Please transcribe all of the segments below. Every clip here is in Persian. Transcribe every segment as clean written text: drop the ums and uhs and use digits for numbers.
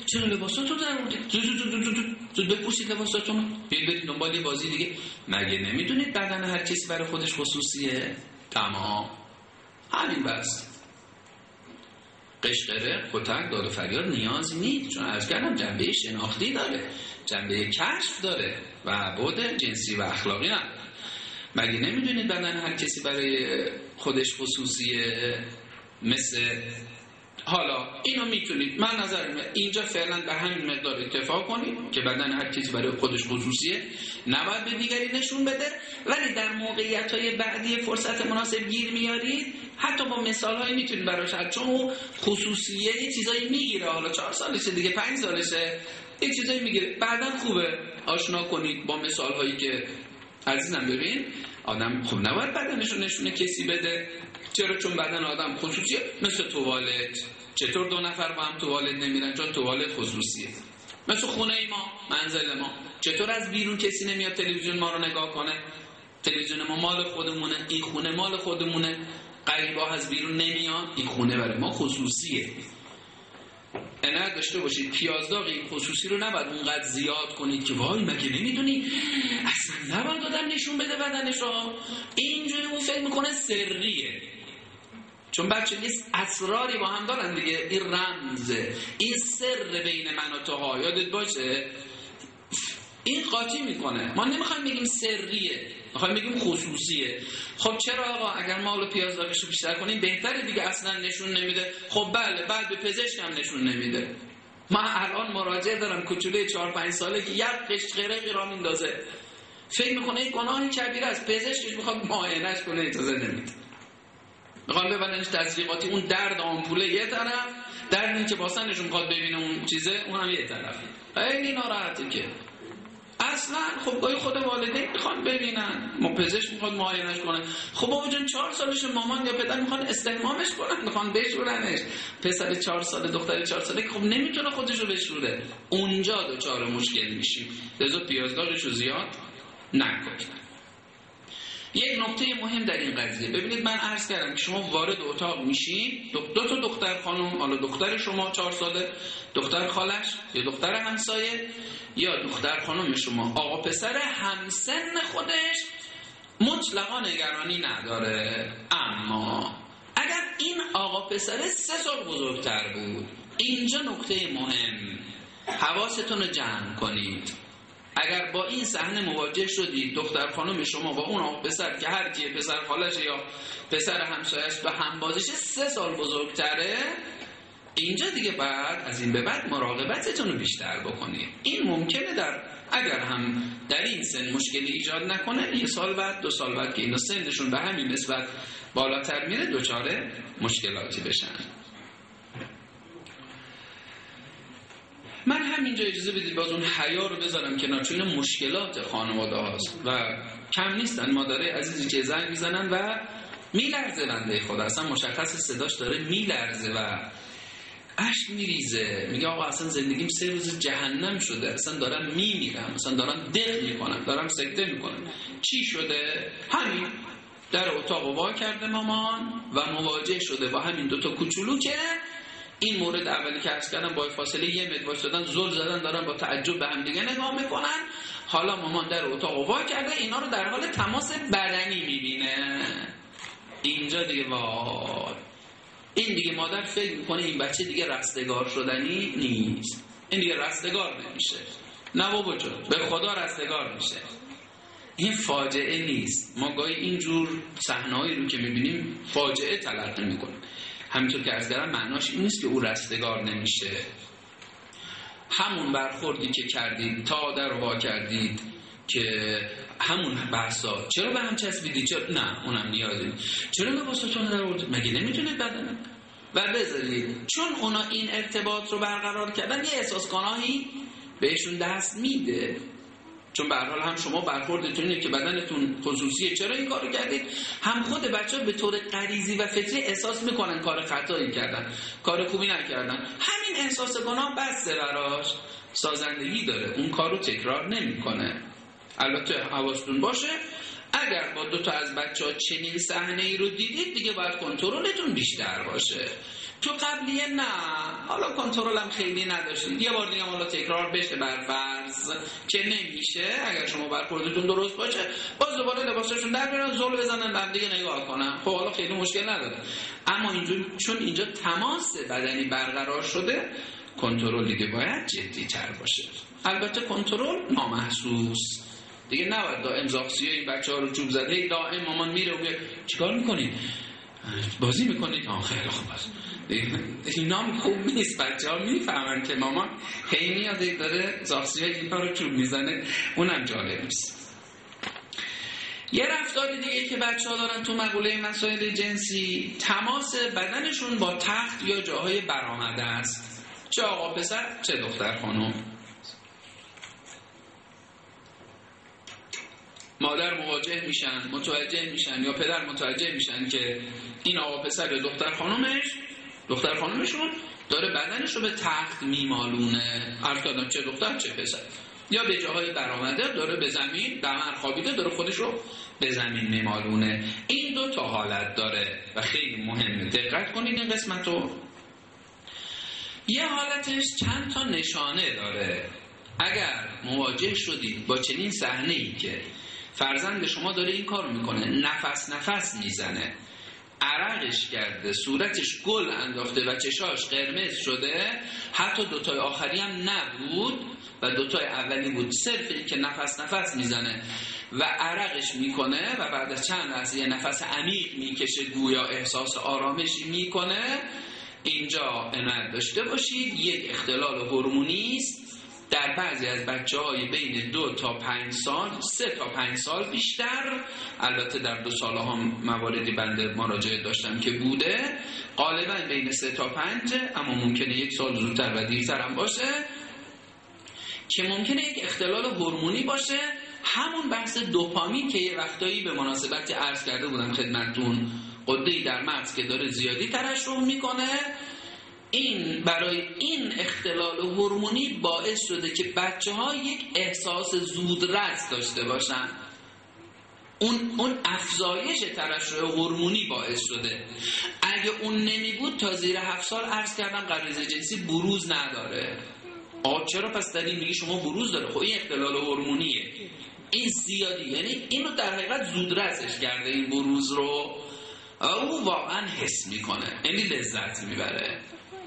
چرا لباساتو در آوردید؟ زود بپوشید لباساتون، برید دنبال بازی دیگه. مگه نمیدونید بدن هر کسی برای خودش خصوصیه؟ تمام، همین بس. قشقره، کتک، داد و فریاد نیازی نیست، چون عرض کردم جنبه شناختی داره، جنبه کشف داره و بعد جنسی و اخلاقی هم. مگه نمیدونید بدن هر کسی برای خودش خصوصیه؟ مثل حالا اینو میتونید، من نظرم اینجا فعلا به همین مقدار اتفاق کنید که بدن هر کسی برای خودش خصوصیه، نباید به دیگری نشون بده، ولی در موقعیت‌های بعدی فرصت مناسب گیر میارید، حتی با مثال‌هایی میتونید براش، چون خصوصیه یه چیزایی میگیره، حالا 4 سالشه دیگه، 5 سالشه، یه چیزایی میگیره، بعداً خوبه آشنا کنید با مثال‌هایی که عزیزم ببین آدم خب نباید بدنشو نشونه کسی بده. چرا؟ چون بدن آدم خصوصیه، مثل توالت. چطور 2 نفر با هم توالت نمیرن؟ چون توالت خصوصیه. مثل خونه ما، منزل ما، چطور از بیرون کسی نمیاد تلویزیون ما رو نگاه کنه؟ تلویزیون ما مال خودمونه، این خونه مال خودمونه، غریبا از بیرون نمیاد، این خونه برای ما خصوصیه. عنایت داشته باشید پیازداغ این خصوصی رو نباید اونقدر زیاد کنید که وای مگه نمیدونی اصلا نباید آدم نشون بده بدنش رو. اینجوری اون فکر میکنه سریه، چون بچه نیست، اسراری با هم دارن دیگه، این رمزه، این سر بین من و توها، یادت باشه این قاطی میکنه. ما نمیخوایم بگیم سریه، میخوایم بگیم خصوصیه. خب چرا آقا اگر ما حالا پیازداغش رو بیشتر کنیم بهتره دیگه، اصلا نشون نمیده. خب بله، بعد به پزشک هم نشون نمیده. من الان مراجعه دارم کوچولوی 4-5 ساله که یک قشقره را میندازه، فکر میکنه این گناهی کبیره است، پزشکش میخواد معاینش کنه، اجازه نمیده، میخوام ببرنش تسریقاتی. اون درد آمپوله یه طرف، درد این که باسنشون میخواد ببینه اون چیزه، اونم یه طرف. خیلی ناراحته که اصلا. خب گاهی خود والدین میخوان ببینن، پزشک میخواد معاینش کنه. خب بابا جون 4 سالش مامان یا پدر میخوان استحمامش کنن، میخوان بشورنش. پسر 4 ساله، دختر 4 ساله که خب نمیتونه خودش رو بشوره، اونجا دچار مشکل میشیم. لذا پیازداغش رو زیاد نکنید. یک نکته مهم در این قضیه، ببینید من عرض کردم که شما وارد اتاق میشین، 2 تا دختر خانم، حالا دختر شما 4 ساله، دختر خالش یا دختر همسایه یا دختر خانم شما، آقا پسر همسن خودش مطلقا نگرانی نداره. اما اگر این آقا پسر 3 سال بزرگتر بود، اینجا نکته مهم، حواستون رو جمع کنید. اگر با این صحنه مواجه شدید، دختر خانم شما با اون آقا پسر که هر کیه، پسر خالش یا پسر همسایه‌اش به هم بازیش 3 سال بزرگتره، اینجا دیگه بعد از این به بعد مراقبتتون رو بیشتر بکنید. این ممکنه اگر هم در این سن مشکلی ایجاد نکنه، 1 سال بعد 2 سال بعد که اینا سنشون به همین نسبت بالاتر میره، دچار مشکلاتی بشن. من همینجا اجازه بدید باز اون حیا رو بذارم کنار، چون این مشکلات خانواده هاست و کم نیستن. مادرای عزیزی که زنگ میزنن و میلرزه، بنده خدا اصلا مشخص صداش داره میلرزه و اشک میریزه، میگه آقا اصلا زندگیم 3 روز جهنم شده، اصلا دارم میمیرم، اصلا دارم دق میکنم، دارم سکته میکنم. چی شده؟ همین در اتاق وا کرده مامان و مواجه شده با همین 2 تا کوچولو که این مورد اولی که عرض کردم با فاصله 1 متر وایسادن، زل زدن، دارن با تعجب به هم دیگه نگاه میکنن. حالا مامان در اتاق وا کرده، اینا رو در حال تماس بدنی میبینه. اینجا دیگه وای، این دیگه مادر فکر میکنه این بچه دیگه رستگار شدنی نیست، این دیگه رستگار نمیشه. نه بابا جان، به خدا رستگار میشه. این فاجعه نیست. ما گاهی اینجور صحنه‌هایی رو که میبینیم فاجعه تلقی میکنیم. همینطور که از درم معناش این نیست که او رستگار نمیشه. همون برخوردی که کردید، تا در وا کردید که همون بحثا، چرا به هم چسبیدید؟ چرا؟ نه اونم نیازی. چرا لباساتون در آوردید؟ مگه نمیتونید بدن و بذارید؟ چون اونا این ارتباط رو برقرار کردن، یه احساس گناهی بهشون دست میده. چون به هر حال هم شما برخوردتون اینه که بدنتون خصوصیه، چرا این کارو کردید؟ هم خود بچه‌ها به طور غریزی و فطری احساس میکنن کار خطایی کردن، کار خوبی نکردن. همین احساس گناه بسته براش سازندگی داره، اون کارو تکرار نمیکنه. البته حواستون باشه اگر با 2 تا از بچه‌ها چنین صحنه‌ای رو دیدید، دیگه باید کنترلتون بیشتر باشه. تو قبلیه نه، حالا کنترل هم خیلی نداشتید، یه بار دیگه حالا تکرار بشه بر فرض که نمیشه، اگر شما برخوردتون درست باشه باز دوباره لباسشون در بیارن زل بزنن به هم دیگه نگاه کنن، خب حالا خیلی مشکل نداره. اما چون اینجا تماس بدنی برقرار شده، کنترل دیگه باید جدی تر باشه. البته کنترل نامحسوس دیگه، نباید دائم زاغسیه این بچه‌ها رو چوب زده دائم مامان میره و میگه چیکار میکنید؟ بازی میکنید؟ خیلی خوب است. اینا هم خوب نیست، بچه‌ها میفهمن که مامان هی میاد داره زاغسیه اینا رو چوب میزنه، اونم جالب نیست. یه رفتار دیگه که بچه‌ها دارن تو مقوله مسائل جنسی، تماس بدنشون با تخت یا جاهای برآمده است، چه آقا پسر چه دختر خانم. مادر متوجه میشن یا پدر متوجه میشن که این آقا پسر یا دختر خانمشون داره بدنش رو به تخت میمالونه، عرض کردم چه دختر چه پسر، یا به جاهای برآمده داره به زمین دمر خوابیده داره خودش رو به زمین میمالونه. این 2 تا حالت داره و خیلی مهمه دقت کنید این قسمتو. یه حالتش چند تا نشانه داره. اگر مواجه شدید با چنین صحنه‌ای که فرزند شما داره این کارو میکنه، نفس میزنه، عرقش کرده، صورتش گل انداخته و چشاش قرمز شده، حتی 2 تای آخری هم نبود و 2 تای اولی بود، صرف این که نفس میزنه و عرقش میکنه و بعد از چند لحظه یه نفس عمیق میکشه گویا احساس آرامشی میکنه، اینجا عنایت داشته باشید یک اختلال هورمونی است. در بعضی از بچه‌های بین 2 تا 5 سال، 3 تا 5 سال بیشتر، البته در 2 سال هم مواردی بنده مراجعه داشتم که بوده، غالبا بین 3 تا 5، اما ممکنه 1 سال زودتر و دیرتر هم باشه، که ممکنه یک اختلال هورمونی باشه. همون بحث دوپامین که یه وقتایی به مناسبت عرض کرده بودم خدمتتون، غده‌ای در مغز که داره زیادی ترشح میکنه، این برای این اختلال هورمونی باعث شده که بچه‌ها یک احساس زودرس داشته باشن. اون افزایش ترشح هورمونی باعث شده. اگه اون نمی بود تا زیر 7 سال عرض کردم غریزه جنسی بروز نداره. چرا پس در این میگی شما بروز داره؟ خب این اختلال هورمونیه، این زیادی، یعنی اینو در حقیقت زودرسش کرده این بروز رو، او واقعا حس میکنه، یعنی لذت میبره.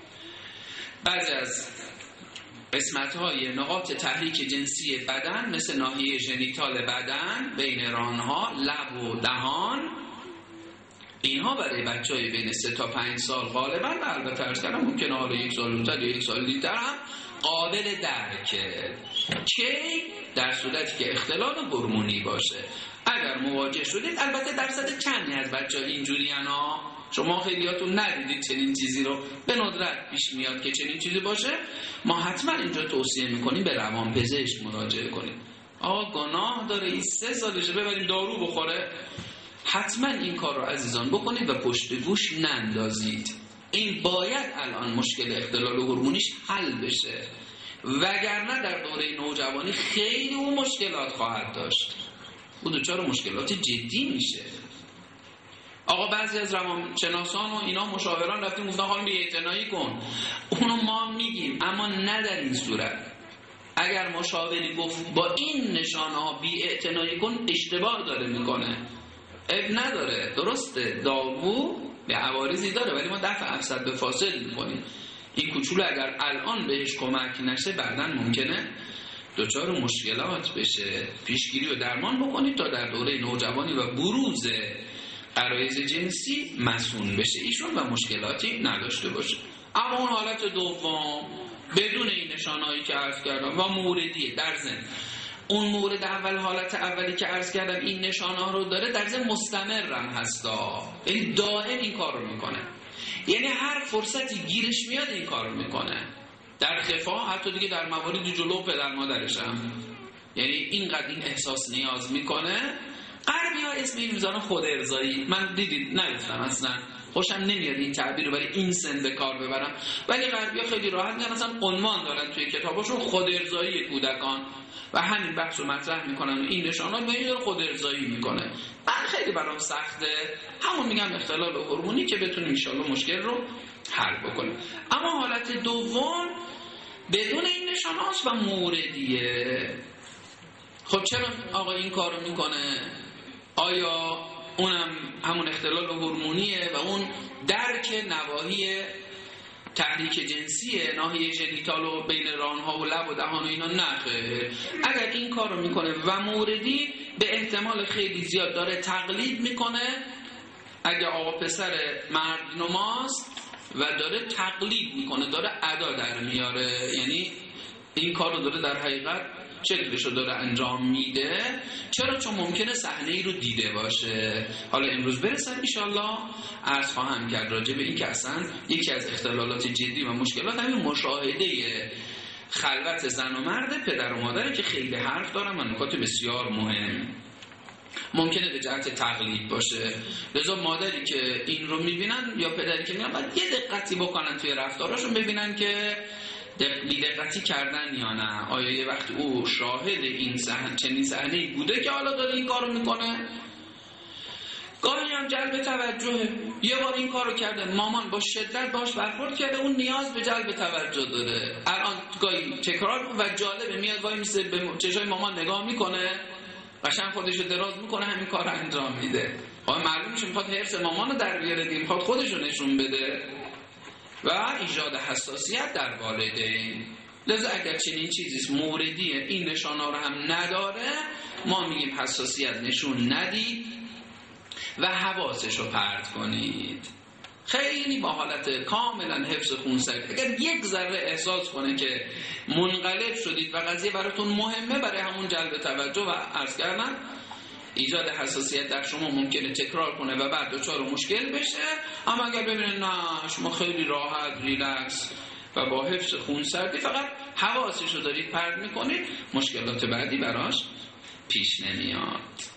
بعضی از قسمت‌های نقاط تحریک جنسی بدن مثل ناحیه ژنیتال بدن، بین رانها، لب و دهان، اینها برای بچه‌های بین 3 تا 5 سال غالبا، البته عرض کردم ممکنه حالا 1 سال زودتر یا 1 سال دیرتر هم قابل درکه، که در صورتی که اختلال هورمونی باشه. اگر مواجه شدید، البته درصد کمی از بچه‌ها اینجوریانا، شما خیلیاتون ندیدید چنین چیزی رو، به ندرت پیش میاد که چنین چیزی باشه، ما حتما اینجا توصیه میکنیم به روانپزشک مراجعه کنیم. گناه داره این 3 سالشه ببریم دارو بخوره؟ حتما این کار رو عزیزان بکنید و پشت گوش نندازید. این باید الان مشکل اختلال هورمونیش حل بشه، وگرنه در دوره نوجوانی خیلی اون مشکلات خواهد داشت، او دچار مشکلات جدی میشه. بعضی از روانشناسان و اینا مشاوران رفتیم گفتن خانم بی‌اعتنایی کن، اونو ما میگیم، اما نه در این صورت. اگر مشاوری گفت با این نشانه ها بی‌اعتنایی کن، اشتباه داره میکنه، عیب نداره، درسته دارو به عوارضی داره، ولی ما دفع افسد به فاسد میکنیم. این کوچولو اگر الان بهش کمک نشه بعداً ممکنه دچار مشکلات بشه. پیشگیری و درمان بکنید تا در دوره نوجوانی و بروز غرایز جنسی مسئول بشه ایشون و مشکلاتی نداشته باشه. اما اون حالت دوم بدون این نشانهایی که عرض کردم و موردیه، در ضمن اون مورد اول، حالت اولی که عرض کردم این نشانه رو داره، در ضمن مستمرم هستا، یعنی دائم این کار رو میکنه، یعنی هر فرصتی گیرش میاد این کار رو میکنه، در خفا، حتی دیگه در مواردی جلو پدر مادرش هم، یعنی اینقدر این احساس نیاز میکنه. غربی ها اسم این میزانه خود ارضایی، من دیدید نگفتم اصلا، خوشم نمیاد این تعبیر رو برای این سن به کار ببرم، ولی غربی ها خیلی راحت میگن، مثلا عنوان دارن توی کتاباشون خود ارضایی کودکان و همین بحث رو مطرح میکنن و این نشانات به این داره خود ارضایی میکنه. من خیلی برام سخته، همون میگم اختلال هورمونی که بتونیم ان شاءالله مشکل رو حل بکنیم. اما حالت دوم بدون این نشانه‌هاست و موردیه. خب چرا آقا این کارو میکنه؟ آیا اونم همون اختلال هورمونیه و اون درک نواحی تحریک جنسیه، ناحیه ژنیتال و بین رانها و لب و دهان و اینا؟ نه. اگر این کارو میکنه و موردی، به احتمال خیلی زیاد داره تقلید میکنه. اگه آقا پسر مرد نماست و داره تقلید میکنه، داره ادا در میاره، یعنی این کارو داره در حقیقت شکلشو داره انجام میده. چرا؟ چون ممکنه صحنه ای رو دیده باشه. حالا امروز برسن انشالله عرض خواهم کرد راجع به این که اصلا یکی از اختلالات جدی و مشکلات همین مشاهده خلوت زن و مرد، پدر و مادره، که خیلی حرف دارن و نکات بسیار مهم. ممکنه به جهت تقلید باشه، لذا مادری که این رو میبینن یا پدری که میبینن باید یه دقتی بکنن توی رفتاراشون، ببینن که بی‌دقتی کردن یا نه. آیا یه وقت او شاهد این چنین صحنه‌ای بوده که حالا داره این کارو میکنه؟ گاهی هم جلب توجهه. یه بار این کارو کرده، مامان با شدت باش برخورد کرده، اون نیاز به جلب توجه داره. الان گاهی تکرار و جالبه، میاد وای میسه به چشای مامان نگاه میکنه، قشنگ خودشو دراز میکنه، همین کارو انجام میده. معلوم میشه میخواد حرص مامانو در بیاره دیگه، میخواد خودشو نشون بده و ایجاد حساسیت در والدین. لذا اگر چنین چیزی موردیه، این نشانه رو هم نداره، ما میگیم حساسیت نشون ندید و حواسش رو پرت کنید. خیلی با حالت کاملا حفظ خونسردی. اگر یک ذره احساس کنه که منقلب شدید و قضیه براتون مهمه، برای همون جلب توجه و عرض کردن ایجاد حساسیت در شما ممکنه تکرار کنه و بعد دچار مشکل بشه. اما اگر ببینید نه شما خیلی راحت ریلکس و با حفظ خونسردی فقط حواسش رو دارید پرت میکنید، مشکلات بعدی براش پیش نمیاد.